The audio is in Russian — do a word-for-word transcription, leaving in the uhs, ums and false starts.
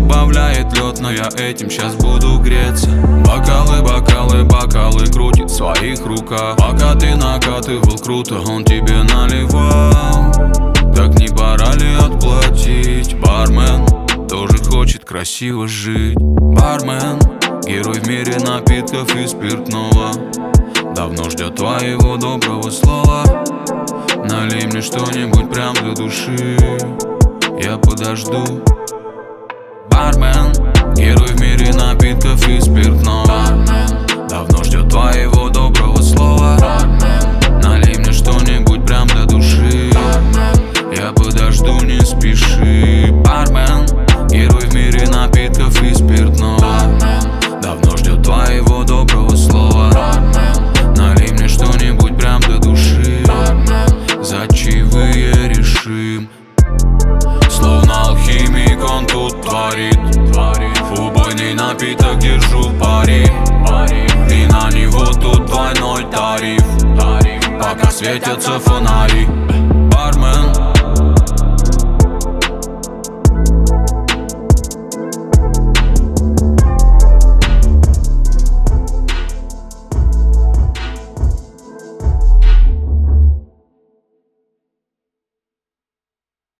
убавляет лед, но я этим сейчас буду греться. Бокалы, бокалы, бокалы крутит в своих руках. Пока ты накатывал круто, он тебе наливал. Так не пора ли отплатить? Бармен тоже хочет красиво жить. Бармен, герой в мире напитков и спиртного, давно ждет твоего доброго слова. Налей мне что-нибудь прям для души, я подожду. Бармен, герой в мире напитков и спиртного, давно ждет твоего доброго слова. Налей мне что-нибудь прям для души, я подожду, не спеши. Бармен, герой в мире напитков и спиртного, давно ждет твоего доброго слова. Налей мне что-нибудь прям для души, за чаевые решим. Словно алхимик он тут творит, убойный напиток, держу пари, и на него тут двойной тариф, пока светятся фонари.